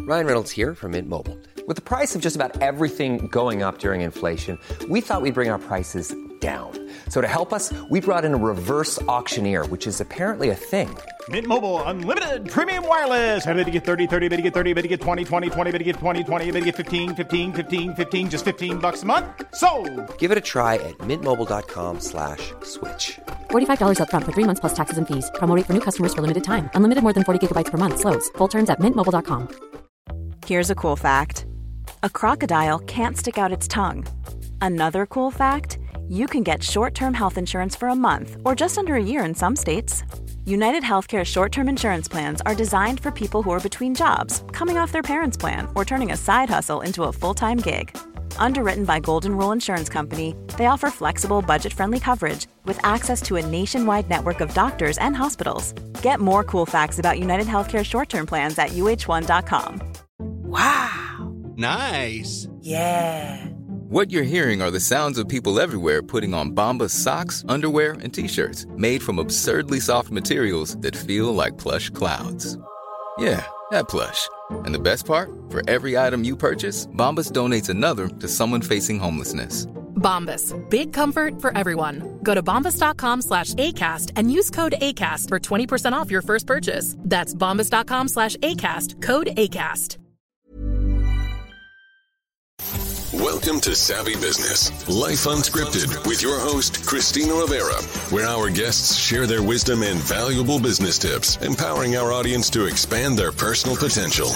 Ryan Reynolds here from Mint Mobile. With the price of just about everything going up during inflation, we thought we'd bring our prices down. So to help us, we brought in a reverse auctioneer, which is apparently a thing. Mint Mobile Unlimited Premium Wireless. How to get 30, 30, bit to get 30, bit to get 20, 20, 20, bit to get 20, 20, bit to get 15, 15, 15, 15, just $15 a month? Sold! Give it a try at mintmobile.com/switch. $45 up front for 3 months plus taxes and fees. Promo rate for new customers for limited time. Unlimited more than 40 gigabytes per month. Slows full terms at mintmobile.com. Here's a cool fact. A crocodile can't stick out its tongue. Another cool fact, you can get short-term health insurance for a month or just under a year in some states. United Healthcare short-term insurance plans are designed for people who are between jobs, coming off their parents' plan, or turning a side hustle into a full-time gig. Underwritten by Golden Rule Insurance Company, they offer flexible, budget-friendly coverage with access to a nationwide network of doctors and hospitals. Get more cool facts about United Healthcare short-term plans at uh1.com. Wow. Nice. Yeah. What you're hearing are the sounds of people everywhere putting on Bombas socks, underwear, and T-shirts made from absurdly soft materials that feel like plush clouds. Yeah, that plush. And the best part? For every item you purchase, Bombas donates another to someone facing homelessness. Bombas. Big comfort for everyone. Go to bombas.com/ACAST and use code ACAST for 20% off your first purchase. That's bombas.com/ACAST. Code ACAST. Welcome to Savvy Business, Life Unscripted, with your host, Christina Rivera, where our guests share their wisdom and valuable business tips, empowering our audience to expand their personal potential.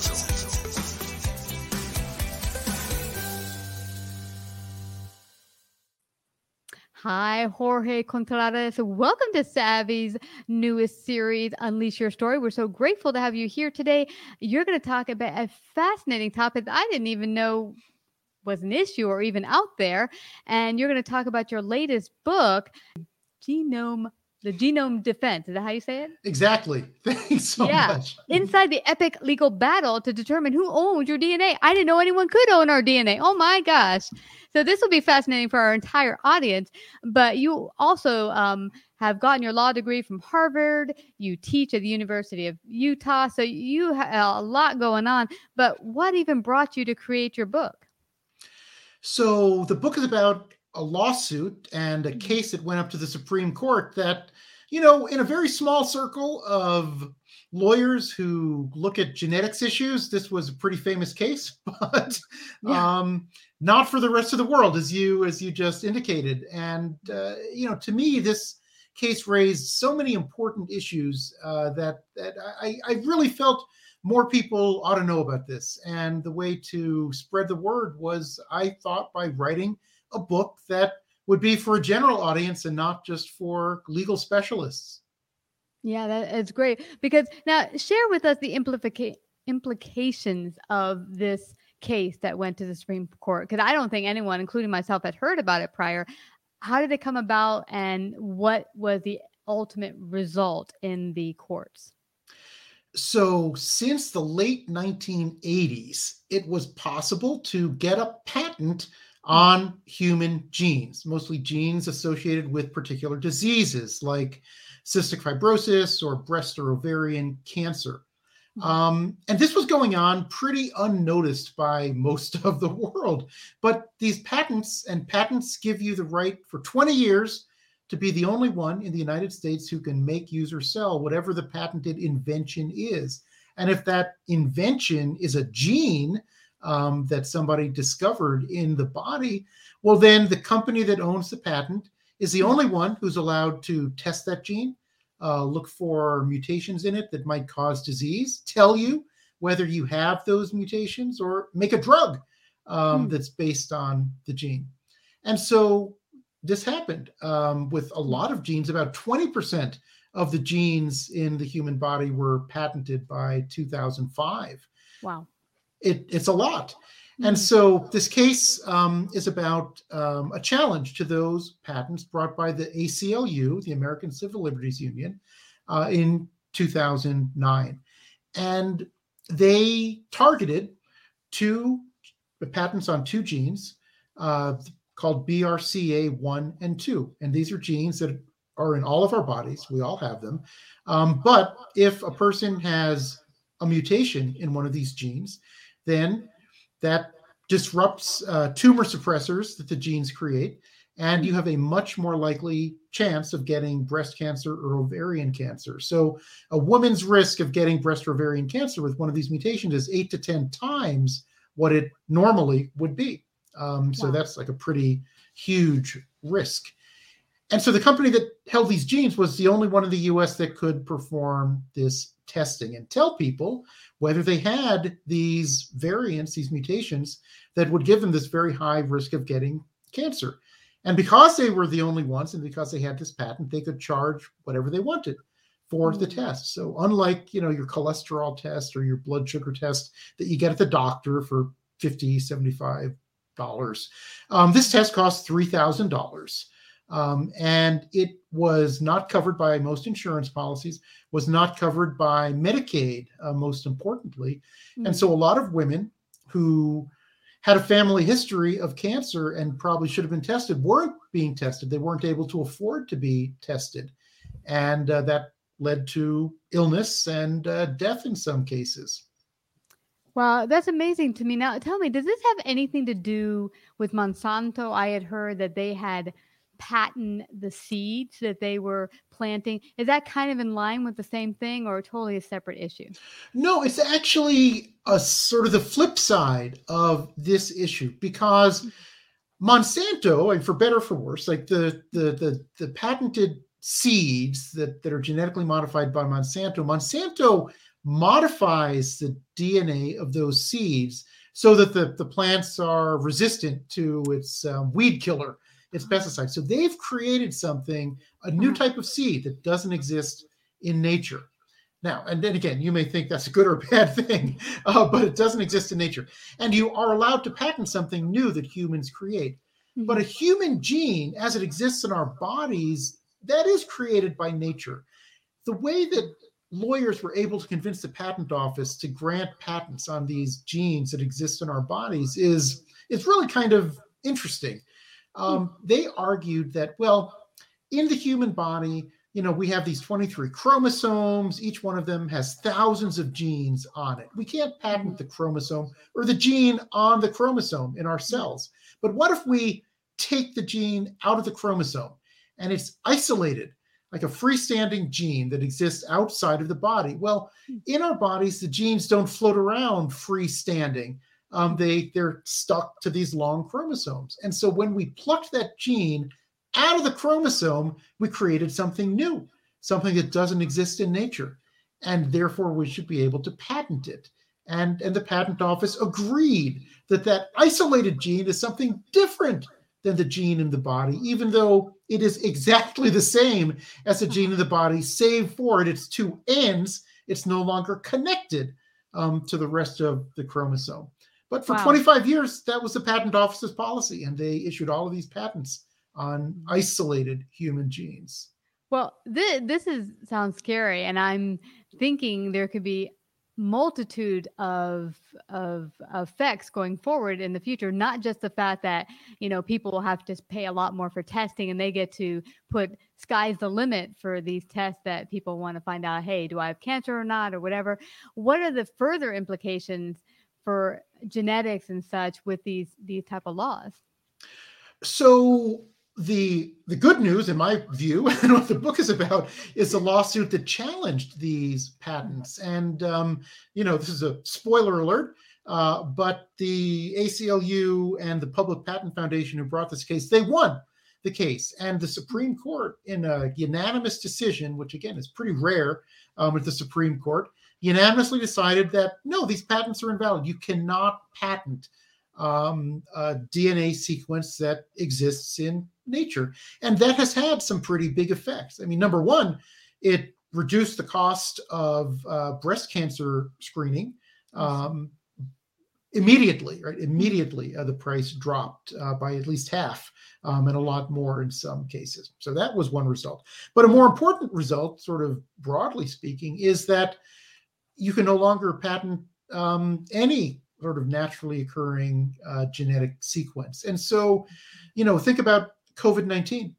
Hi, Jorge Contreras. Welcome to Savvy's newest series, Unleash Your Story. We're so grateful to have you here today. You're going to talk about a fascinating topic that I didn't even know was an issue or even out there. And you're going to talk about your latest book, The Genome Defense. Is that how you say it? Exactly. Thanks so much. Inside the epic legal battle to determine who owns your DNA. I didn't know anyone could own our DNA. Oh my gosh. So this will be fascinating for our entire audience. But you also have gotten your law degree from Harvard. You teach at the University of Utah. So you have a lot going on. But what even brought you to create your book? So the book is about a lawsuit and a case that went up to the Supreme Court that, you know, in a very small circle of lawyers who look at genetics issues, this was a pretty famous case, but not for the rest of the world, as you just indicated. And, to me, this case raised so many important issues that I really felt more people ought to know about this. And the way to spread the word was, I thought, by writing a book that would be for a general audience and not just for legal specialists. Yeah, that is great. Because now share with us the implications of this case that went to the Supreme Court. Because I don't think anyone, including myself, had heard about it prior. How did it come about and what was the ultimate result in the courts? So since the late 1980s, it was possible to get a patent on human genes, mostly genes associated with particular diseases like cystic fibrosis or breast or ovarian cancer. And this was going on pretty unnoticed by most of the world. But these patents give you the right for 20 years to be the only one in the United States who can make, use, or sell whatever the patented invention is. And if that invention is a gene that somebody discovered in the body, well, then the company that owns the patent is the only one who's allowed to test that gene, look for mutations in it that might cause disease, tell you whether you have those mutations, or make a drug that's based on the gene. And so this happened with a lot of genes. About 20% of the genes in the human body were patented by 2005. Wow. It's a lot. And so this case is about a challenge to those patents brought by the ACLU, the American Civil Liberties Union, in 2009. And they targeted two patents on two genes called BRCA1 and 2. And these are genes that are in all of our bodies. We all have them. But if a person has a mutation in one of these genes, then that disrupts tumor suppressors that the genes create, and you have a much more likely chance of getting breast cancer or ovarian cancer. So a woman's risk of getting breast or ovarian cancer with one of these mutations is 8 to 10 times what it normally would be. So that's like a pretty huge risk. And so the company that held these genes was the only one in the US that could perform this testing and tell people whether they had these variants, these mutations that would give them this very high risk of getting cancer. And because they were the only ones, and because they had this patent, they could charge whatever they wanted for the test. So unlike, your cholesterol test or your blood sugar test that you get at the doctor for $50, $75, this test cost $3,000. And it was not covered by most insurance policies, was not covered by Medicaid, most importantly. And so a lot of women who had a family history of cancer and probably should have been tested weren't being tested. They weren't able to afford to be tested. And that led to illness and death in some cases. Wow, that's amazing to me. Now, tell me, does this have anything to do with Monsanto? I had heard that they had patent the seeds that they were planting. Is that kind of in line with the same thing, or totally a separate issue? No, it's actually a sort of the flip side of this issue, because Monsanto, and for better or for worse, like the patented seeds that are genetically modified by Monsanto modifies the DNA of those seeds so that the plants are resistant to its weed killer, its pesticide. So they've created a new type of seed that doesn't exist in nature. Now, and then again, you may think that's a good or a bad thing, but it doesn't exist in nature. And you are allowed to patent something new that humans create. But a human gene, as it exists in our bodies, that is created by nature. The way that lawyers were able to convince the patent office to grant patents on these genes that exist in our bodies is really kind of interesting. They argued that, in the human body, we have these 23 chromosomes. Each one of them has thousands of genes on it. We can't patent the chromosome or the gene on the chromosome in our cells. But what if we take the gene out of the chromosome and it's isolated, like a freestanding gene that exists outside of the body? Well, in our bodies, the genes don't float around freestanding. They're stuck to these long chromosomes. And so when we plucked that gene out of the chromosome, we created something new, something that doesn't exist in nature. And therefore, we should be able to patent it. And the patent office agreed that isolated gene is something different than the gene in the body, even though it is exactly the same as the gene in the body, save for its two ends. It's no longer connected to the rest of the chromosome. But for 25 years, that was the patent office's policy, and they issued all of these patents on isolated human genes. Well, this sounds scary, and I'm thinking there could be multitude of effects going forward in the future. Not just the fact that people will have to pay a lot more for testing, and they get to put sky's the limit for these tests that people want to find out, hey, do I have cancer or not, or whatever. What are the further implications for genetics and such with these type of laws? So the good news, in my view, and what the book is about, is a lawsuit that challenged these patents. And this is a spoiler alert, but the ACLU and the Public Patent Foundation, who brought this case, they won the case. And the Supreme Court, in a unanimous decision, which again is pretty rare at the Supreme Court, unanimously decided that no, these patents are invalid. You cannot patent a DNA sequence that exists in nature. And that has had some pretty big effects. I mean, number one, it reduced the cost of breast cancer screening immediately, right? Immediately, the price dropped by at least half, and a lot more in some cases. So that was one result. But a more important result, sort of broadly speaking, is that you can no longer patent any sort of naturally occurring genetic sequence. And so, think about COVID-19.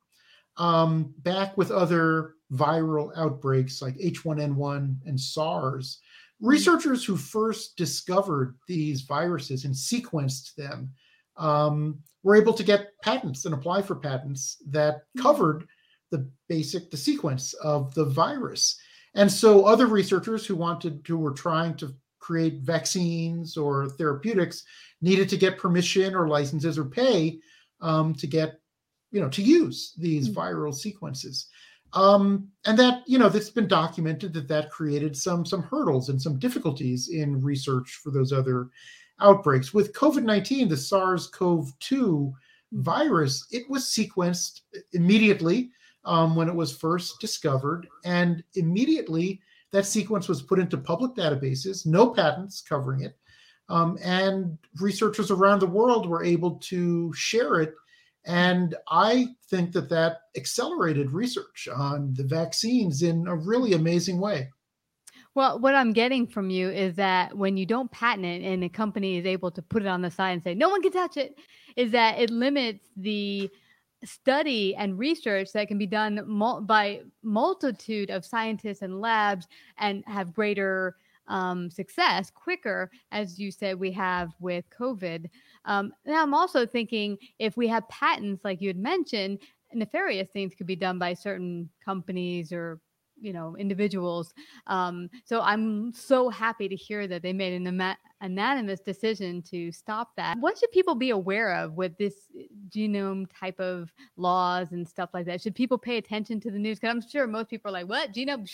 Back with other viral outbreaks like H1N1 and SARS, Researchers who first discovered these viruses and sequenced them were able to get patents and apply for patents that covered the sequence of the virus. And so other researchers who were trying to create vaccines or therapeutics needed to get permission or licenses or pay to get, to use these viral sequences. And that, that's been documented that created some hurdles and some difficulties in research for those other outbreaks. With COVID-19, the SARS-CoV-2 virus, it was sequenced immediately when it was first discovered. And immediately that sequence was put into public databases, no patents covering it. And researchers around the world were able to share it. And I think that accelerated research on the vaccines in a really amazing way. Well, what I'm getting from you is that when you don't patent it and a company is able to put it on the side and say, no one can touch it, is that it limits the study and research that can be done by multitude of scientists and labs and have greater success quicker, as you said, we have with COVID. Now I'm also thinking if we have patents, like you had mentioned, nefarious things could be done by certain companies or, individuals. So I'm so happy to hear that they made an unanimous decision to stop that. What should people be aware of with this genome type of laws and stuff like that? Should people pay attention to the news? Because I'm sure most people are like, what? Genome?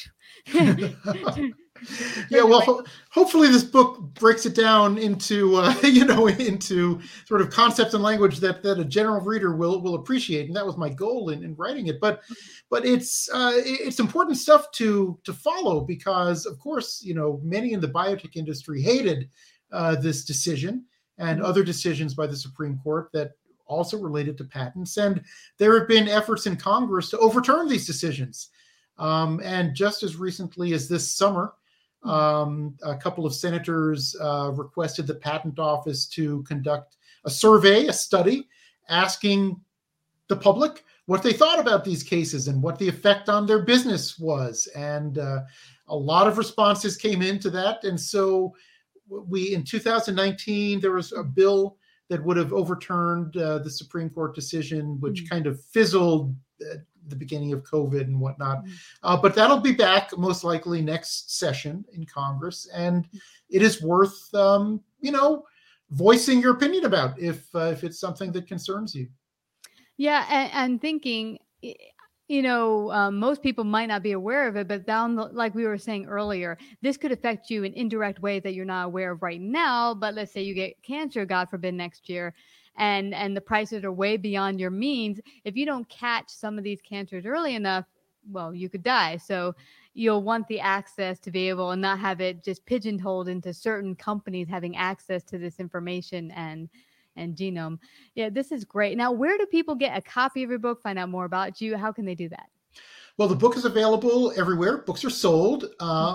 Yeah, well, hopefully this book breaks it down into, into sort of concepts and language that a general reader will appreciate. And that was my goal in writing it. But it's important stuff to follow because, of course, many in the biotech industry hated this decision and other decisions by the Supreme Court that also related to patents. And there have been efforts in Congress to overturn these decisions. And just as recently as this summer, a couple of senators requested the Patent Office to conduct a survey, a study, asking the public what they thought about these cases and what the effect on their business was. And a lot of responses came into that. And so in 2019, there was a bill that would have overturned the Supreme Court decision, which kind of fizzled at the beginning of COVID and whatnot. But that'll be back most likely next session in Congress. And it is worth, voicing your opinion about if it's something that concerns you. Yeah. And thinking, most people might not be aware of it, but like we were saying earlier, this could affect you in indirect ways that you're not aware of right now. But let's say you get cancer, God forbid, next year, and the prices are way beyond your means. If you don't catch some of these cancers early enough, well, you could die. So you'll want the access to be able and not have it just pigeonholed into certain companies having access to this information and genome. Yeah, this is great. Now, where do people get a copy of your book, find out more about you? How can they do that? Well, the book is available everywhere. Books are sold.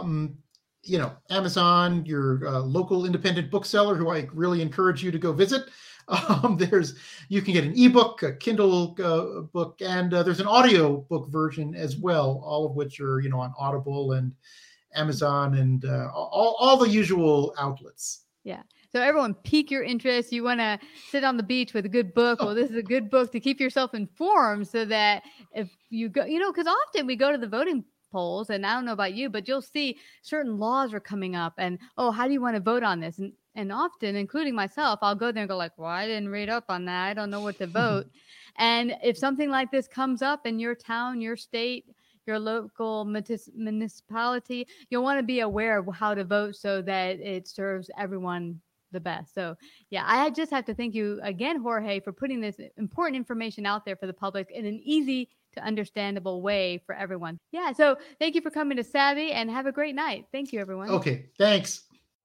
Amazon, your local independent bookseller, who I really encourage you to go visit. You can get an ebook, a Kindle book, and there's an audio book version as well, all of which are, on Audible and Amazon and all the usual outlets. Yeah. So everyone, pique your interest. You want to sit on the beach with a good book. Well, this is a good book to keep yourself informed so that if you go, because often we go to the voting polls, and I don't know about you, but you'll see certain laws are coming up and, how do you want to vote on this? And often, including myself, I'll go there and go like, well, I didn't read up on that. I don't know what to vote. And if something like this comes up in your town, your state, your local municipality, you'll want to be aware of how to vote so that it serves everyone the best. So yeah, I just have to thank you again, Jorge, for putting this important information out there for the public in an easy to understandable way for everyone. Yeah. So thank you for coming to Savvy and have a great night. Thank you, everyone. Okay. Thanks.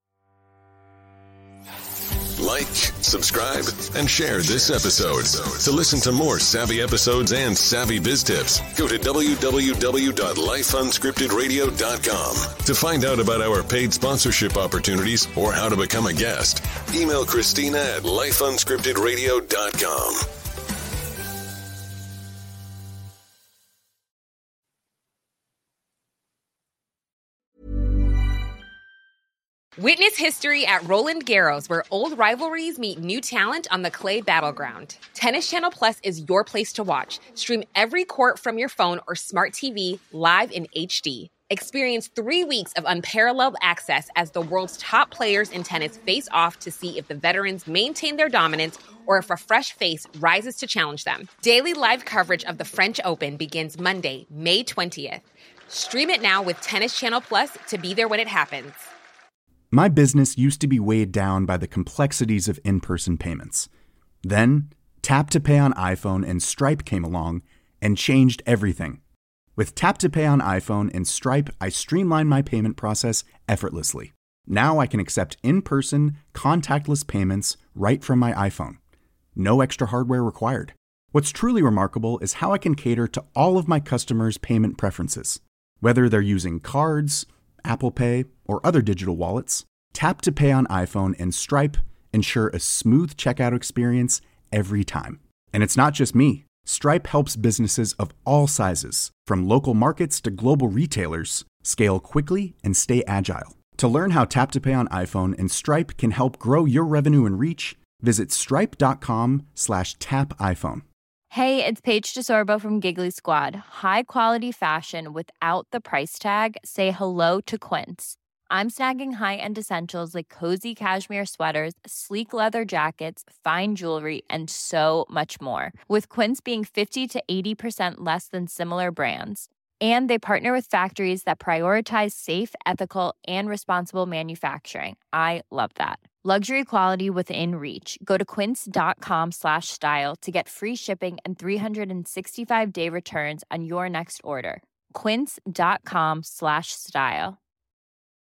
Like, subscribe, and share this episode. To listen to more Savvy episodes and Savvy Biz Tips, go to www.lifeunscriptedradio.com. To find out about our paid sponsorship opportunities or how to become a guest, email Christina at lifeunscriptedradio.com. Witness history at Roland Garros, where old rivalries meet new talent on the clay battleground. Tennis Channel Plus is your place to watch. Stream every court from your phone or smart TV live in HD. Experience 3 weeks of unparalleled access as the world's top players in tennis face off to see if the veterans maintain their dominance or if a fresh face rises to challenge them. Daily live coverage of the French Open begins Monday, May 20th. Stream it now with Tennis Channel Plus to be there when it happens. My business used to be weighed down by the complexities of in-person payments. Then, Tap to Pay on iPhone and Stripe came along and changed everything. With Tap to Pay on iPhone and Stripe, I streamlined my payment process effortlessly. Now I can accept in-person, contactless payments right from my iPhone. No extra hardware required. What's truly remarkable is how I can cater to all of my customers' payment preferences. Whether they're using cards, Apple Pay, or other digital wallets, Tap to Pay on iPhone and Stripe ensure a smooth checkout experience every time. And it's not just me. Stripe helps businesses of all sizes, from local markets to global retailers, scale quickly and stay agile. To learn how Tap to Pay on iPhone and Stripe can help grow your revenue and reach, visit stripe.com/tapiphone. Hey, it's Paige DeSorbo from Giggly Squad. High quality fashion without the price tag. Say hello to Quince. I'm snagging high-end essentials like cozy cashmere sweaters, sleek leather jackets, fine jewelry, and so much more. With Quince being 50 to 80% less than similar brands. And they partner with factories that prioritize safe, ethical, and responsible manufacturing. I love that. Luxury quality within reach. Go to quince.com/style to get free shipping and 365-day returns on your next order. Quince.com/style.